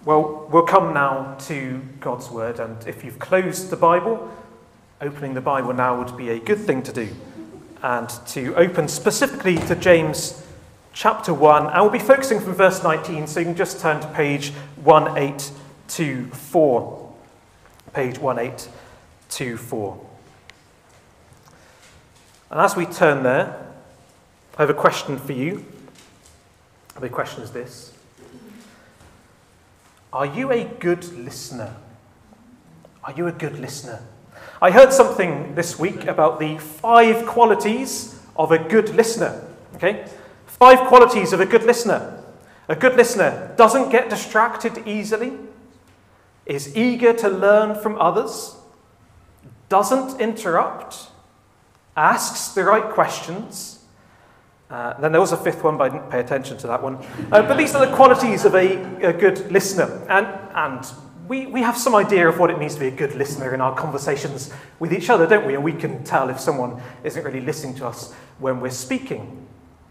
Well, we'll come now to God's Word, and if you've closed the Bible, opening the Bible now would be a good thing to do. And to open specifically to James chapter 1, and we'll be focusing from verse 19, so you can just turn to page 1824. Page 1824. And as we turn there, I have a question for you. The question is this: are you a good listener? Are you a good listener? I heard something this week about the 5 qualities of a good listener. Okay? 5 qualities of a good listener. A good listener doesn't get distracted easily, is eager to learn from others, doesn't interrupt, asks the right questions. Then there was a 5th one, but I didn't pay attention to that one. But these are the qualities of a good listener. And we have some idea of what it means to be a good listener in our conversations with each other, don't we? And we can tell if someone isn't really listening to us when we're speaking.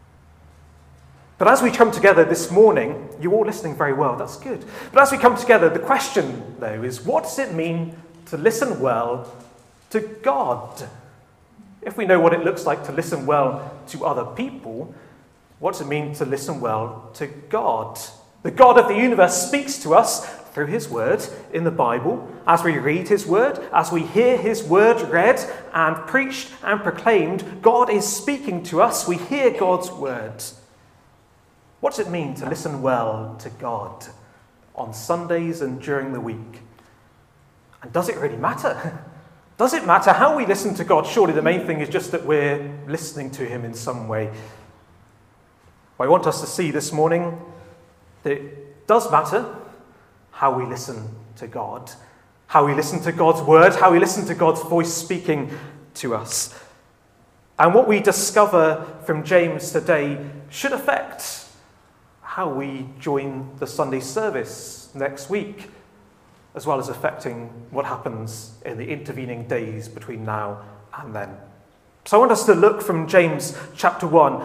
But as we come together this morning, you're all listening very well, that's good. But as we come together, the question, though, is what does it mean to listen well to God? If we know what it looks like to listen well to other people, what does it mean to listen well to God? The God of the universe speaks to us through his word in the Bible, as we read his word, as we hear his word read and preached and proclaimed. God is speaking to us. We hear God's word. What does it mean to listen well to God on Sundays and during the week? And does it really matter? Does it matter how we listen to God? Surely the main thing is just that we're listening to him in some way. Well, I want us to see this morning that it does matter how we listen to God, how we listen to God's word, how we listen to God's voice speaking to us. And what we discover from James today should affect how we join the Sunday service next week, as well as affecting what happens in the intervening days between now and then. So I want us to look from James chapter 1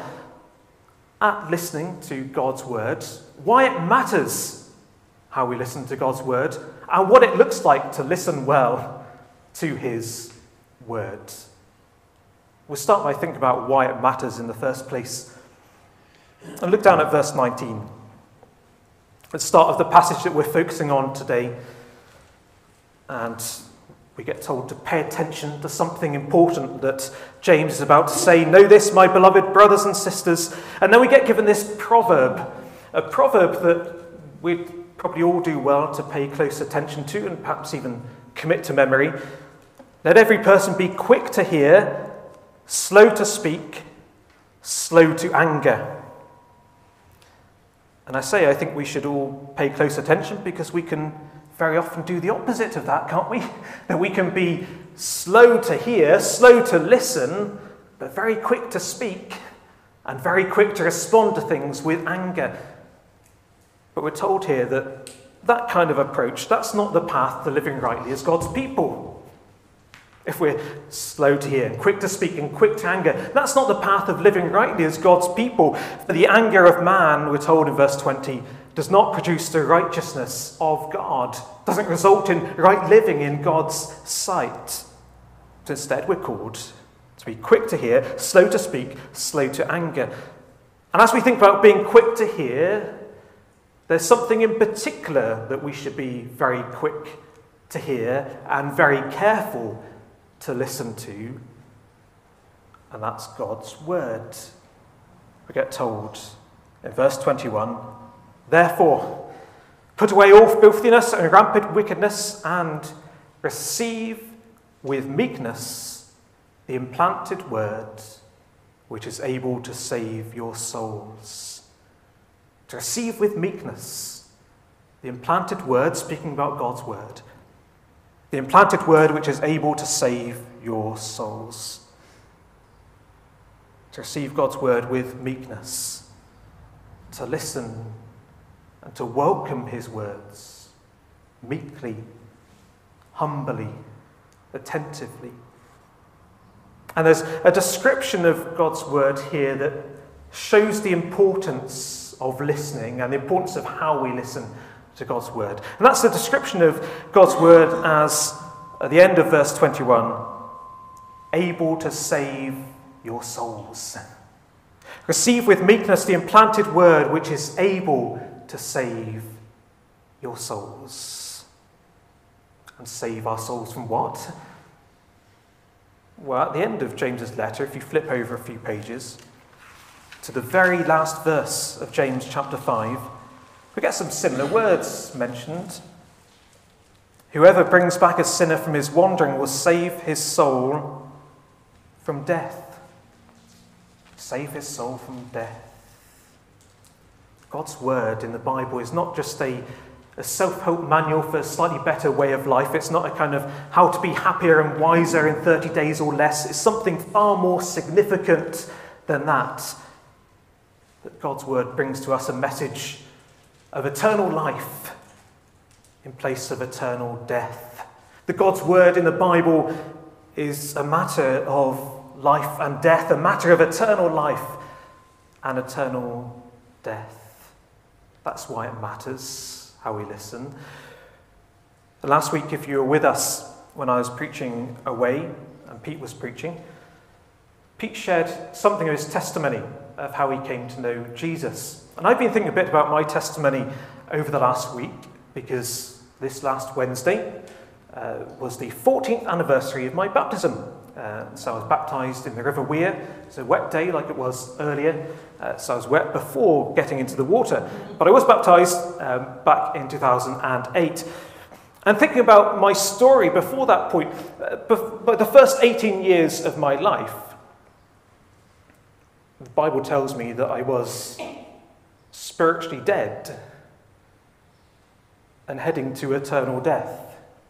at listening to God's word, why it matters how we listen to God's word, and what it looks like to listen well to his word. We'll start by thinking about why it matters in the first place. And look down at verse 19. At the start of the passage that we're focusing on today, and we get told to pay attention to something important that James is about to say. Know this, my beloved brothers and sisters. And then we get given this proverb, a proverb that we'd probably all do well to pay close attention to and perhaps even commit to memory. Let every person be quick to hear, slow to speak, slow to anger. And I think we should all pay close attention because we can very often do the opposite of that, can't we? That we can be slow to hear, slow to listen, but very quick to speak and very quick to respond to things with anger. But we're told here that that kind of approach, that's not the path to living rightly as God's people. If we're slow to hear and quick to speak and quick to anger, that's not the path of living rightly as God's people. For the anger of man, we're told in verse 20, does not produce the righteousness of God, doesn't result in right living in God's sight. But instead, we're called to be quick to hear, slow to speak, slow to anger. And as we think about being quick to hear, there's something in particular that we should be very quick to hear and very careful to listen to, and that's God's word. We get told in verse 21, therefore, put away all filthiness and rampant wickedness, and receive with meekness the implanted word, which is able to save your souls. To receive with meekness the implanted word, speaking about God's word, the implanted word which is able to save your souls. To receive God's word with meekness, to listen and to welcome his words meekly, humbly, attentively. And there's a description of God's word here that shows the importance of listening and the importance of how we listen to God's word. And that's the description of God's word as, at the end of verse 21, able to save your souls. Receive with meekness the implanted word which is able to save your souls. And save our souls from what? Well, at the end of James's letter, if you flip over a few pages, to the very last verse of James chapter 5, we get some similar words mentioned. Whoever brings back a sinner from his wandering will save his soul from death. Save his soul from death. God's word in the Bible is not just a self-help manual for a slightly better way of life. It's not a kind of how to be happier and wiser in 30 days or less. It's something far more significant than that. That God's word brings to us a message of eternal life in place of eternal death. The God's word in the Bible is a matter of life and death, a matter of eternal life and eternal death. That's why it matters how we listen. Last week, if you were with us when I was preaching away and Pete was preaching, Pete shared something of his testimony of how he came to know Jesus. And I've been thinking a bit about my testimony over the last week because this last Wednesday was the 14th anniversary of my baptism. So I was baptised in the River Wear. It's a wet day like it was earlier, so I was wet before getting into the water. But I was baptised back in 2008. And thinking about my story before that point, the first 18 years of my life, the Bible tells me that I was spiritually dead and heading to eternal death.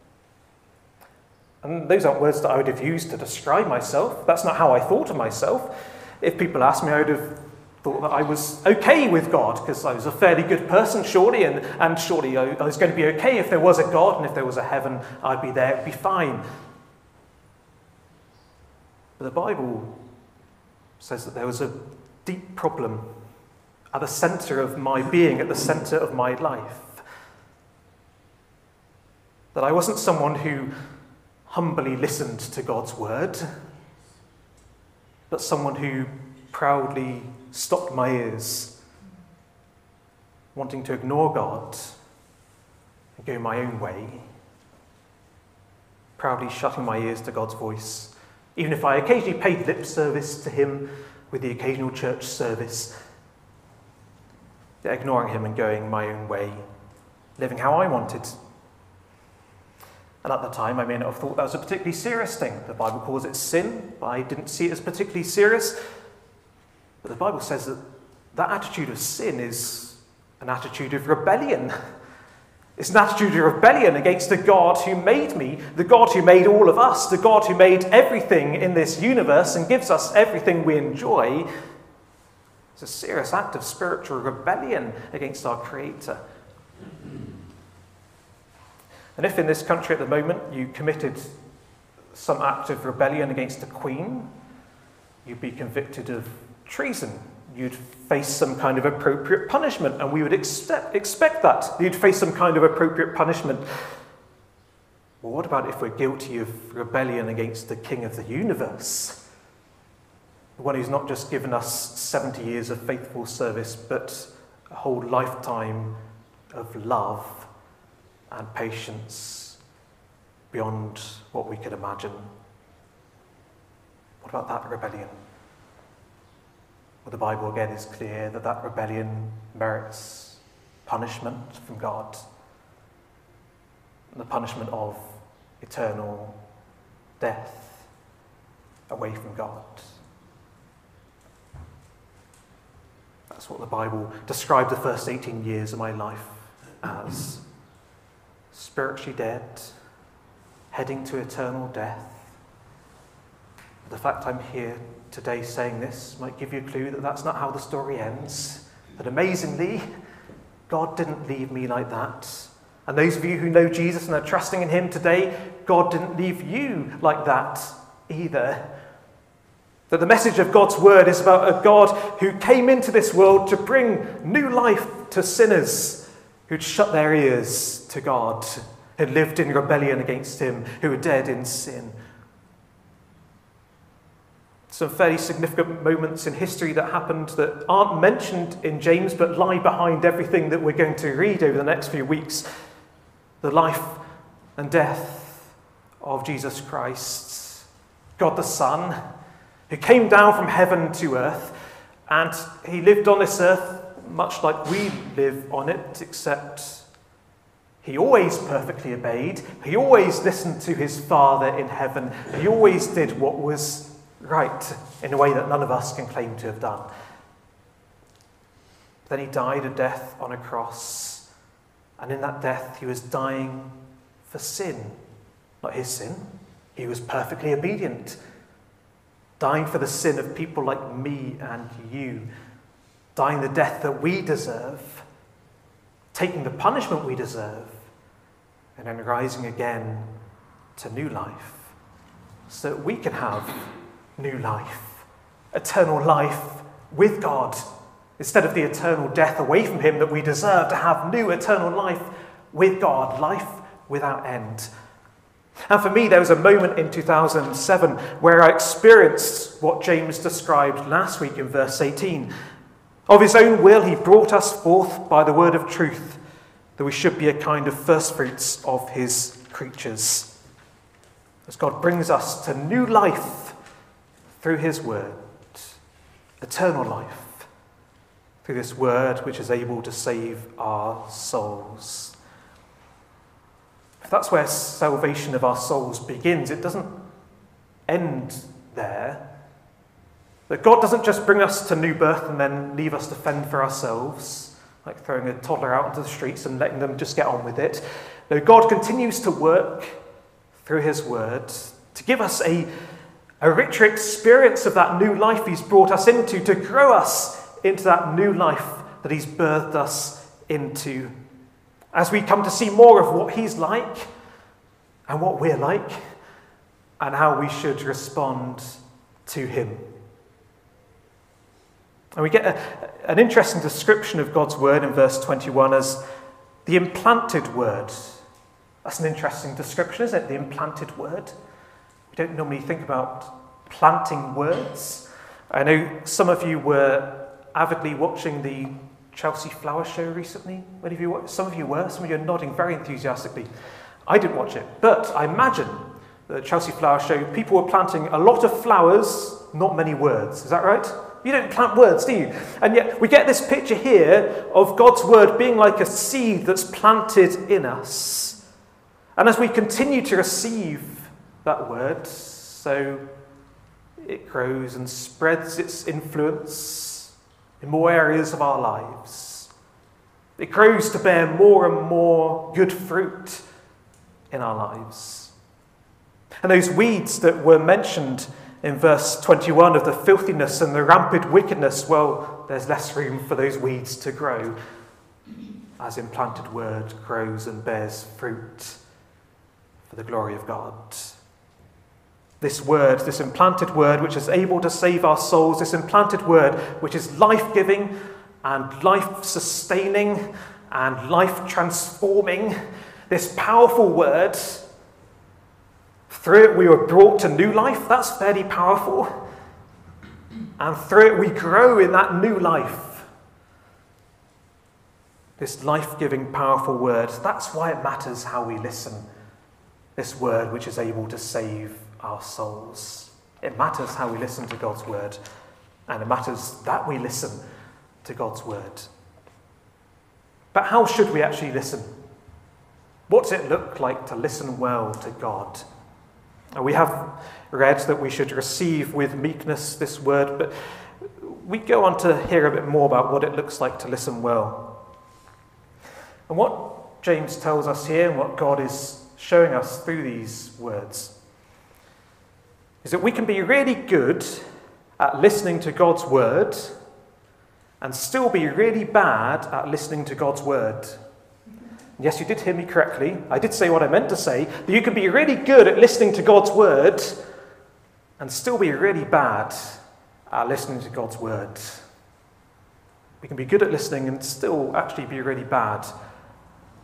And those aren't words that I would have used to describe myself. That's not how I thought of myself. If people asked me, I would have thought that I was okay with God because I was a fairly good person, surely, and surely I was going to be okay if there was a God and if there was a heaven, I'd be there, it'd be fine. But the Bible says that there was a deep problem at the centre of my being, at the centre of my life. That I wasn't someone who humbly listened to God's word, but someone who proudly stopped my ears, wanting to ignore God and go my own way, proudly shutting my ears to God's voice, even if I occasionally paid lip service to him with the occasional church service, ignoring him and going my own way, living how I wanted. And at the time, I may not have thought that was a particularly serious thing. The Bible calls it sin, but I didn't see it as particularly serious. But the Bible says that that attitude of sin is an attitude of rebellion. It's an attitude of rebellion against the God who made me, the God who made all of us, the God who made everything in this universe and gives us everything we enjoy. It's a serious act of spiritual rebellion against our Creator. And if in this country at the moment you committed some act of rebellion against the Queen, you'd be convicted of treason. You'd face some kind of appropriate punishment, and we would expect that. You'd face some kind of appropriate punishment. Well, what about if we're guilty of rebellion against the King of the universe? The one who's not just given us 70 years of faithful service, but a whole lifetime of love and patience beyond what we could imagine. What about that rebellion? Well, the Bible again is clear that that rebellion merits punishment from God, and the punishment of eternal death away from God. That's what the Bible described the first 18 years of my life as. Spiritually dead, heading to eternal death. The fact I'm here today saying this might give you a clue that that's not how the story ends. That amazingly, God didn't leave me like that. And those of you who know Jesus and are trusting in him today, God didn't leave you like that either. That the message of God's word is about a God who came into this world to bring new life to sinners, who'd shut their ears to God, who'd lived in rebellion against him, who were dead in sin. Some fairly significant moments in history that happened that aren't mentioned in James but lie behind everything that we're going to read over the next few weeks. The life and death of Jesus Christ, God the Son, who came down from heaven to earth, and he lived on this earth much like we live on it, except he always perfectly obeyed. He always listened to his Father in heaven. He always did what was right in a way that none of us can claim to have done. Then he died a death on a cross, and in that death he was dying for sin. Not his sin. He was perfectly obedient, dying for the sin of people like me and you, dying the death that we deserve, taking the punishment we deserve, and then rising again to new life, so that we can have new life, eternal life with God, instead of the eternal death away from him that we deserve, to have new eternal life with God, life without end. And for me, there was a moment in 2007 where I experienced what James described last week in verse 18. Of his own will, he brought us forth by the word of truth, that we should be a kind of first fruits of his creatures. As God brings us to new life through his word, eternal life, through this word which is able to save our souls. If that's where salvation of our souls begins, it doesn't end there. That God doesn't just bring us to new birth and then leave us to fend for ourselves, like throwing a toddler out into the streets and letting them just get on with it. No, God continues to work through his word to give us a richer experience of that new life he's brought us into, to grow us into that new life that he's birthed us into. As we come to see more of what he's like and what we're like and how we should respond to him. And we get an interesting description of God's word in verse 21 as the implanted word. That's an interesting description, isn't it? The implanted word. We don't normally think about planting words. I know some of you were avidly watching the Chelsea Flower Show recently. Some of you were. Some of you are nodding very enthusiastically. I didn't watch it, but I imagine the Chelsea Flower Show, people were planting a lot of flowers, not many words. Is that right? You don't plant words, do you? And yet we get this picture here of God's word being like a seed that's planted in us. And as we continue to receive that word, so it grows and spreads its influence in more areas of our lives. It grows to bear more and more good fruit in our lives. And those weeds that were mentioned in verse 21 of the filthiness and the rampant wickedness, well, there's less room for those weeds to grow as implanted word grows and bears fruit for the glory of God. This word, this implanted word, which is able to save our souls, this implanted word, which is life-giving and life-sustaining and life-transforming, this powerful word, through it we were brought to new life. That's fairly powerful. And through it we grow in that new life. This life-giving, powerful word, that's why it matters how we listen. This word which is able to save our souls. It matters how we listen to God's word, and it matters that we listen to God's word. But how should we actually listen? What does it look like to listen well to God? And we have read that we should receive with meekness this word, but we go on to hear a bit more about what it looks like to listen well. And what James tells us here, and what God is showing us through these words, is that we can be really good at listening to God's word and still be really bad at listening to God's word. Yes, you did hear me correctly. I did say what I meant to say. That you can be really good at listening to God's word and still be really bad at listening to God's word. We can be good at listening and still actually be really bad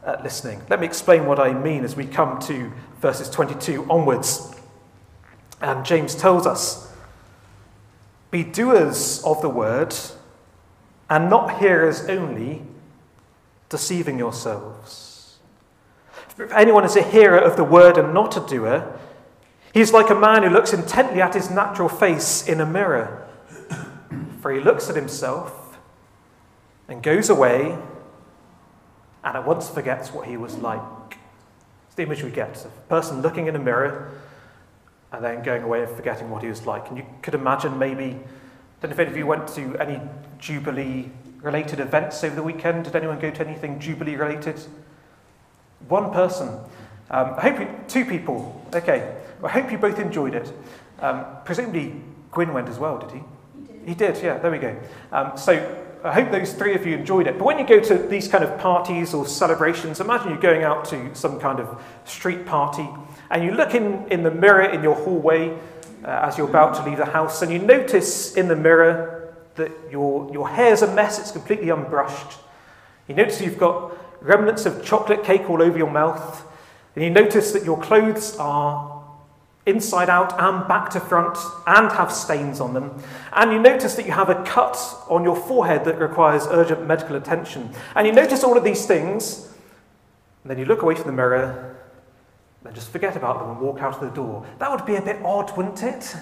at listening. Let me explain what I mean as we come to verses 22 onwards. And James tells us, "Be doers of the word, and not hearers only, deceiving yourselves. If anyone is a hearer of the word and not a doer, he is like a man who looks intently at his natural face in a mirror. For he looks at himself and goes away and at once forgets what he was like." It's the image we get of a person looking in a mirror and then going away and forgetting what he was like. And you could imagine maybe, I don't know if any of you went to any Jubilee-related events over the weekend. Did anyone go to anything Jubilee-related? One person. Two people. Okay. Well, I hope you both enjoyed it. Presumably Gwyn went as well, did he? He did, yeah, there we go. So I hope those three of you enjoyed it. But when you go to these kind of parties or celebrations, imagine you're going out to some kind of street party and you look in the mirror in your hallway as you're about to leave the house, and you notice in the mirror that your hair's a mess, it's completely unbrushed. You notice you've got remnants of chocolate cake all over your mouth, and you notice that your clothes are inside out and back to front and have stains on them. And you notice that you have a cut on your forehead that requires urgent medical attention. And you notice all of these things, and then you look away from the mirror and just forget about them and walk out of the door. That would be a bit odd, wouldn't it?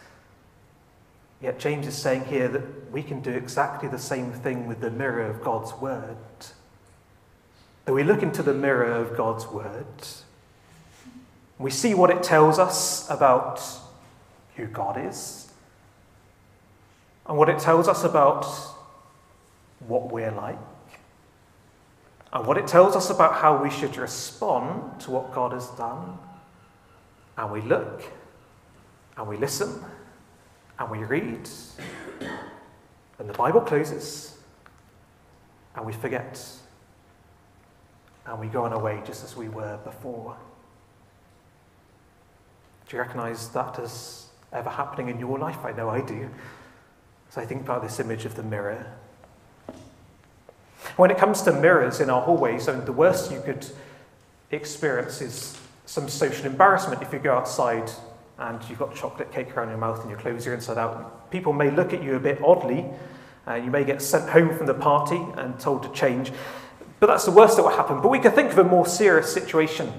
Yet James is saying here that we can do exactly the same thing with the mirror of God's word. That we look into the mirror of God's word, we see what it tells us about who God is, and what it tells us about what we're like, and what it tells us about how we should respond to what God has done. And we look, and we listen, and we read, and the Bible closes, and we forget, and we go on our way just as we were before. Do you recognise that as ever happening in your life? I know I do. So I think about this image of the mirror. When it comes to mirrors in our hallways, the worst you could experience is some social embarrassment if you go outside and you've got chocolate cake around your mouth and your clothes are inside out. People may look at you a bit oddly. You may get sent home from the party and told to change. But that's the worst that will happen. But we can think of a more serious situation.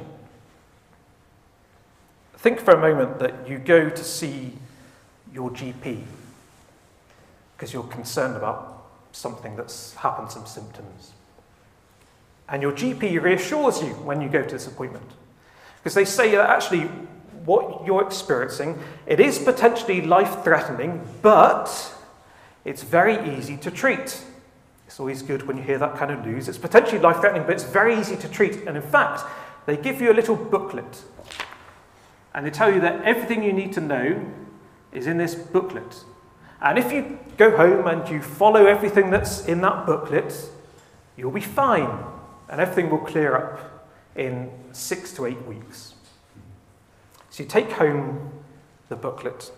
Think for a moment that you go to see your GP because you're concerned about something that's happened, some symptoms. And your GP reassures you when you go to this appointment, because they say that actually what you're experiencing, it is potentially life-threatening, but it's very easy to treat. It's always good when you hear that kind of news. It's potentially life-threatening, but it's very easy to treat. And in fact, they give you a little booklet. And they tell you that everything you need to know is in this booklet. And if you go home and you follow everything that's in that booklet, you'll be fine. And everything will clear up in 6 to 8 weeks. So you take home the booklet.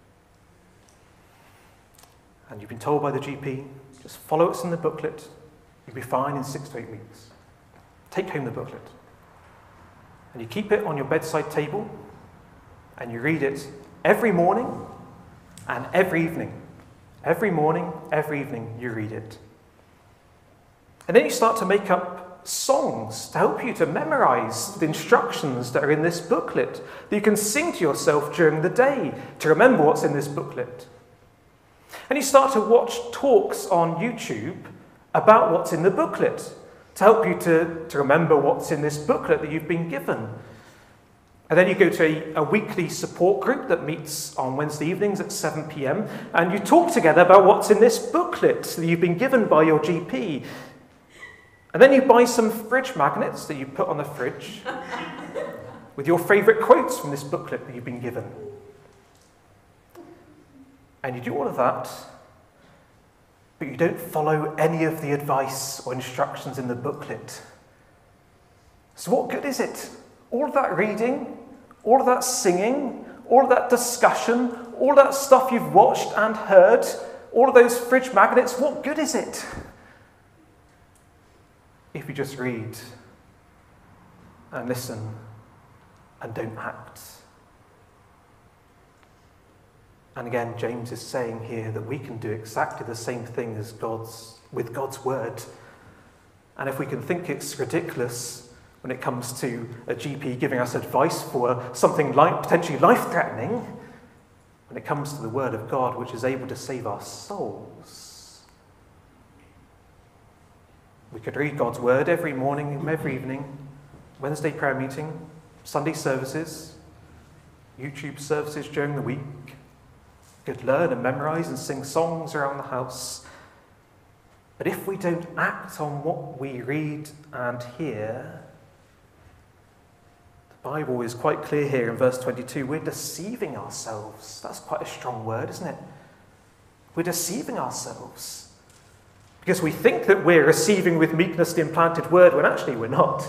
And you've been told by the GP, just follow what's in the booklet. You'll be fine in 6 to 8 weeks. Take home the booklet. And you keep it on your bedside table. And you read it every morning and every evening. Every morning, every evening, you read it. And then you start to make up songs to help you to memorize the instructions that are in this booklet, that you can sing to yourself during the day to remember what's in this booklet. And you start to watch talks on YouTube about what's in the booklet to help you to remember what's in this booklet that you've been given. And then you go to a weekly support group that meets on Wednesday evenings at 7 p.m. and you talk together about what's in this booklet that you've been given by your GP. And then you buy some fridge magnets that you put on the fridge with your favourite quotes from this booklet that you've been given. And you do all of that, but you don't follow any of the advice or instructions in the booklet. So what good is it? All of that reading, all of that singing, all of that discussion, all of that stuff you've watched and heard, all of those fridge magnets, what good is it if you just read and listen and don't act. And again, James is saying here that we can do exactly the same thing as with God's word. And if we can think it's ridiculous when it comes to a GP giving us advice for something potentially life-threatening, when it comes to the word of God, which is able to save our souls, we could read God's word every morning, every evening, Wednesday prayer meeting, Sunday services, YouTube services during the week. We could learn and memorize and sing songs around the house. But if we don't act on what we read and hear, the Bible is quite clear here in verse 22, we're deceiving ourselves. That's quite a strong word, isn't it? We're deceiving ourselves. Because we think that we're receiving with meekness the implanted word, when actually we're not.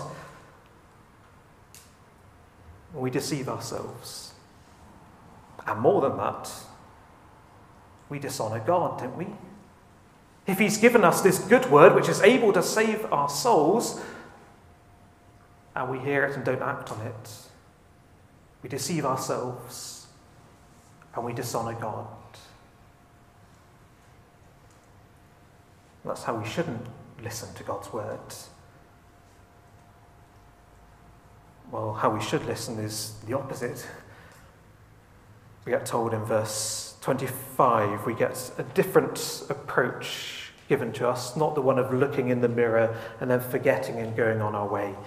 We deceive ourselves. And more than that, we dishonour God, don't we? If he's given us this good word, which is able to save our souls, and we hear it and don't act on it, we deceive ourselves and we dishonour God. That's how we shouldn't listen to God's word. Well, how we should listen is the opposite. We get told in verse 25, we get a different approach given to us, not the one of looking in the mirror and then forgetting and going on our way.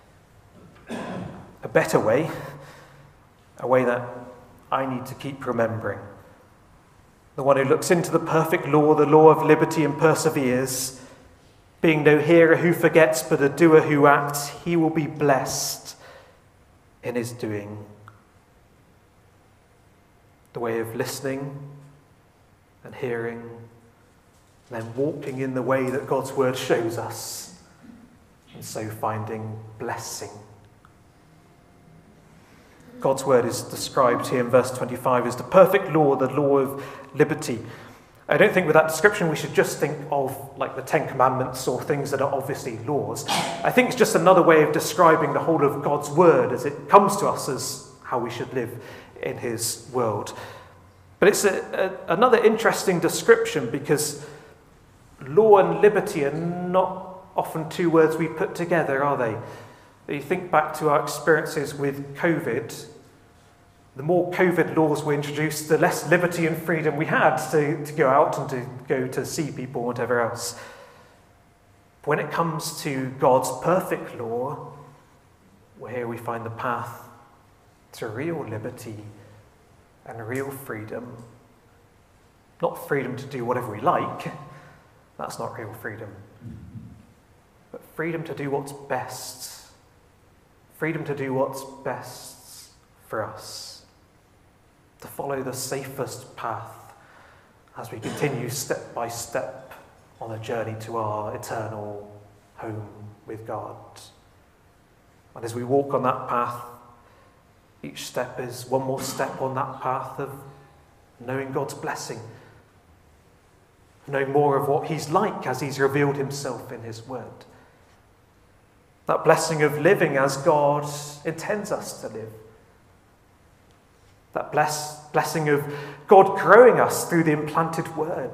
A better way, a way that I need to keep remembering. The one who looks into the perfect law, the law of liberty, and perseveres, being no hearer who forgets, but a doer who acts, he will be blessed in his doing. The way of listening and hearing, and then walking in the way that God's word shows us, and so finding blessing. God's word is described here in verse 25 as the perfect law, the law of liberty. I don't think with that description we should just think of like the Ten Commandments or things that are obviously laws. I think it's just another way of describing the whole of God's word as it comes to us as how we should live in his world. But it's another interesting description because law and liberty are not often two words we put together, are they? You think back to our experiences with COVID. The more COVID laws were introduced, the less liberty and freedom we had to go out and to go to see people and whatever else. But when it comes to God's perfect law, well, here we find the path to real liberty and real freedom. Not freedom to do whatever we like. That's not real freedom. But freedom to do what's best. Freedom to do what's best for us. To follow the safest path as we continue step by step on a journey to our eternal home with God. And as we walk on that path, each step is one more step on that path of knowing God's blessing. Knowing more of what he's like as he's revealed himself in his word. That blessing of living as God intends us to live. That blessing of God growing us through the implanted word.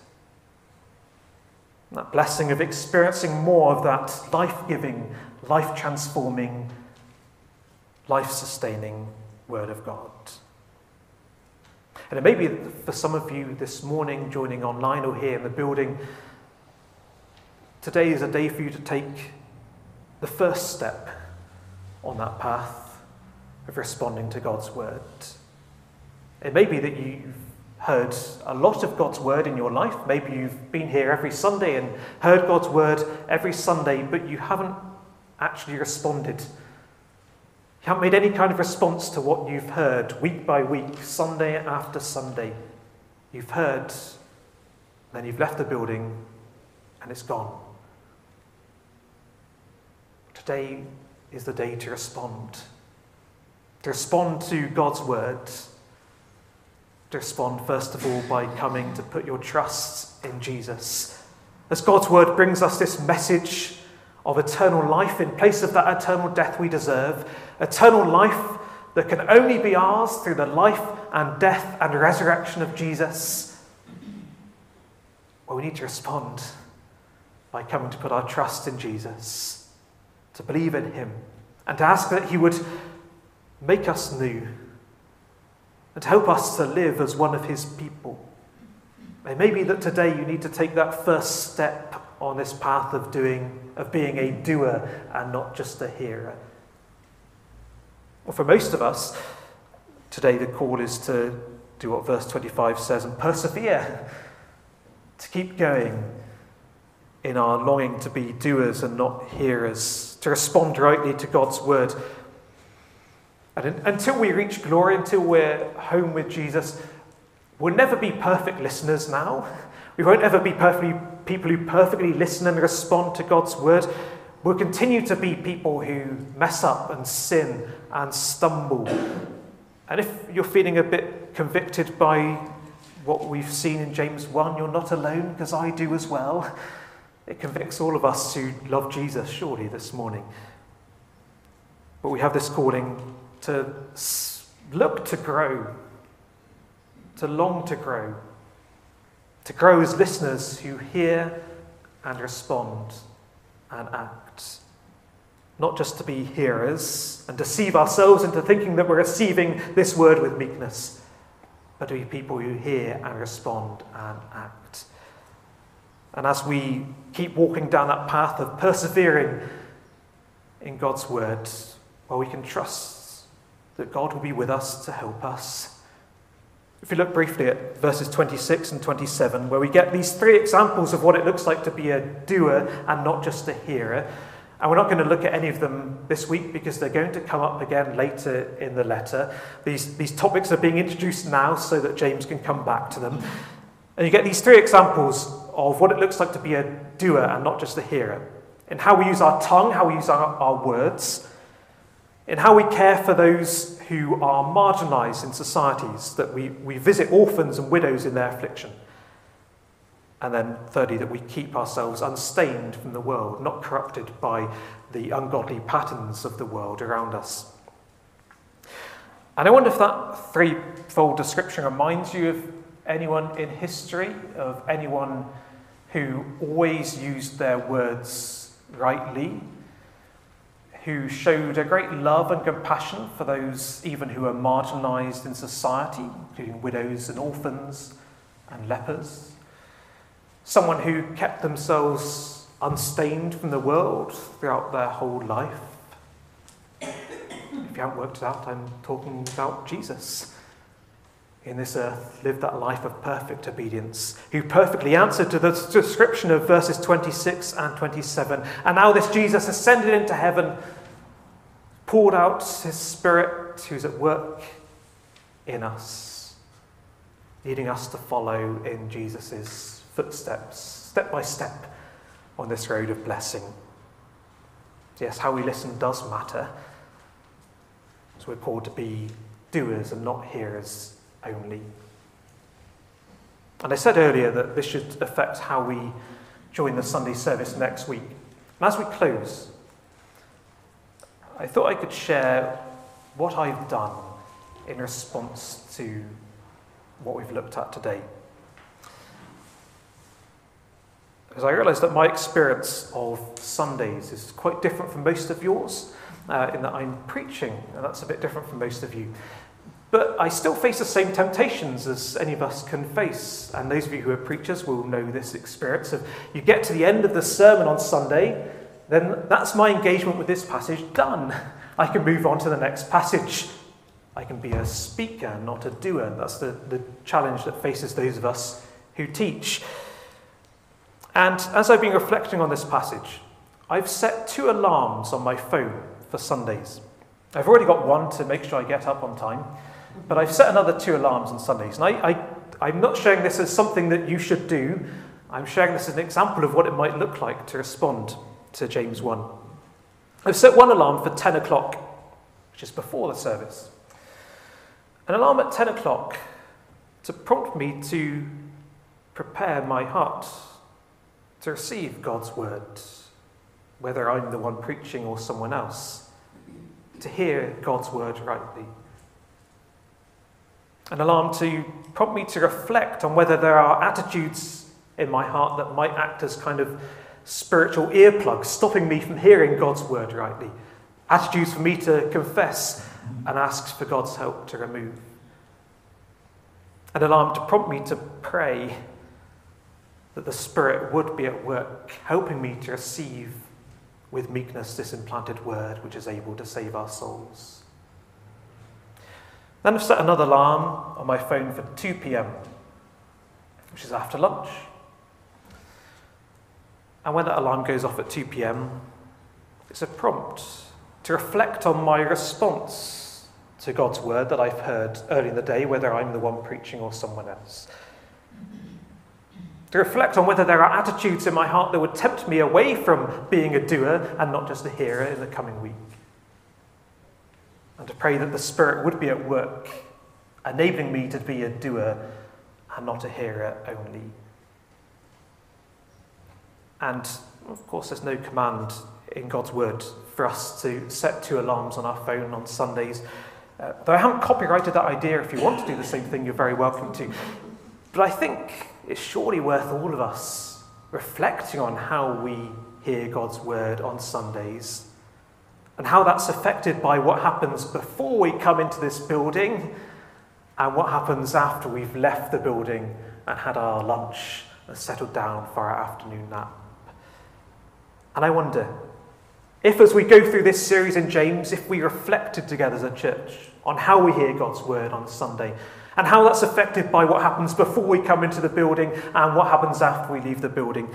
That blessing of experiencing more of that life-giving, life-transforming, life-sustaining word of God. And it may be for some of you this morning, joining online or here in the building, today is a day for you to take the first step on that path of responding to God's word. It may be that you've heard a lot of God's word in your life. Maybe you've been here every Sunday and heard God's word every Sunday, but you haven't actually responded. You haven't made any kind of response to what you've heard week by week, Sunday after Sunday. You've heard, then you've left the building and it's gone. Today is the day to respond. To respond to God's word. To respond, first of all, by coming to put your trust in Jesus. As God's word brings us this message of eternal life in place of that eternal death we deserve, eternal life that can only be ours through the life and death and resurrection of Jesus, well, we need to respond by coming to put our trust in Jesus, to believe in him, and to ask that he would make us new and to help us to live as one of his people. It may be that today you need to take that first step on this path of being a doer and not just a hearer. Well, for most of us, today the call is to do what verse 25 says and persevere, to keep going in our longing to be doers and not hearers, to respond rightly to God's word. And until we reach glory, until we're home with Jesus, we'll never be perfect listeners now. We won't ever be people who perfectly listen and respond to God's word. We'll continue to be people who mess up and sin and stumble. And if you're feeling a bit convicted by what we've seen in James 1, you're not alone, because I do as well. It convicts all of us who love Jesus, surely, this morning. But we have this calling to look to grow, to long to grow as listeners who hear and respond and act. Not just to be hearers and deceive ourselves into thinking that we're receiving this word with meekness, but to be people who hear and respond and act. And as we keep walking down that path of persevering in God's word, well, we can trust that God will be with us to help us. If we look briefly at verses 26 and 27, where we get these three examples of what it looks like to be a doer and not just a hearer. And we're not going to look at any of them this week because they're going to come up again later in the letter. These topics are being introduced now so that James can come back to them. And you get these three examples of what it looks like to be a doer and not just a hearer. In how we use our tongue, how we use our words, in how we care for those who are marginalised in societies, that we visit orphans and widows in their affliction. And then thirdly, that we keep ourselves unstained from the world, not corrupted by the ungodly patterns of the world around us. And I wonder if that threefold description reminds you of anyone in history, of anyone who always used their words rightly, who showed a great love and compassion for those even who are marginalised in society, including widows and orphans and lepers. Someone who kept themselves unstained from the world throughout their whole life. If you haven't worked it out, I'm talking about Jesus. In this earth, lived that life of perfect obedience, who perfectly answered to the description of verses 26 and 27. And now this Jesus ascended into heaven, poured out his Spirit, who's at work in us, leading us to follow in Jesus' footsteps, step by step, on this road of blessing. Yes, how we listen does matter. So we're called to be doers and not hearers only. And I said earlier that this should affect how we join the Sunday service next week. And as we close, I thought I could share what I've done in response to what we've looked at today. Because I realised that my experience of Sundays is quite different from most of yours, in that I'm preaching, and that's a bit different from most of you. But I still face the same temptations as any of us can face. And those of you who are preachers will know this experience of you get to the end of the sermon on Sunday, then that's my engagement with this passage done. I can move on to the next passage. I can be a speaker, not a doer. That's the challenge that faces those of us who teach. And as I've been reflecting on this passage, I've set 2 alarms on my phone for Sundays. I've already got one to make sure I get up on time, but I've set another 2 alarms on Sundays. And I'm not sharing this as something that you should do. I'm sharing this as an example of what it might look like to respond to James 1. I've set one alarm for 10 o'clock, which is before the service. An alarm at 10 o'clock to prompt me to prepare my heart to receive God's word whether I'm the one preaching or someone else, to hear God's word rightly. An alarm to prompt me to reflect on whether there are attitudes in my heart that might act as kind of spiritual earplugs, stopping me from hearing God's word rightly. Attitudes for me to confess and ask for God's help to remove. An alarm to prompt me to pray that the Spirit would be at work, helping me to receive with meekness this implanted word which is able to save our souls. Then I've set another alarm on my phone for 2 p.m, which is after lunch. And when that alarm goes off at 2 p.m, it's a prompt to reflect on my response to God's word that I've heard early in the day, whether I'm the one preaching or someone else. To reflect on whether there are attitudes in my heart that would tempt me away from being a doer and not just a hearer in the coming week. And to pray that the Spirit would be at work, enabling me to be a doer and not a hearer only. And, of course, there's no command in God's word for us to set 2 alarms on our phone on Sundays. Though I haven't copyrighted that idea, if you want to do the same thing, you're very welcome to. But I think it's surely worth all of us reflecting on how we hear God's word on Sundays and how that's affected by what happens before we come into this building and what happens after we've left the building and had our lunch and settled down for our afternoon nap. And I wonder if, as we go through this series in James, if we reflected together as a church on how we hear God's word on Sunday and how that's affected by what happens before we come into the building and what happens after we leave the building,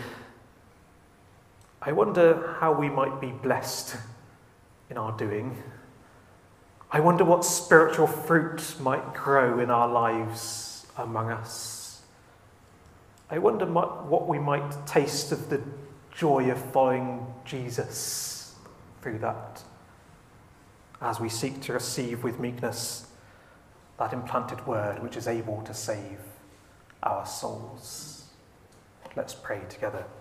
I wonder how we might be blessed in our doing. I wonder what spiritual fruit might grow in our lives among us. I wonder what we might taste of the joy of following Jesus through that, as we seek to receive with meekness that implanted word which is able to save our souls. Let's pray together.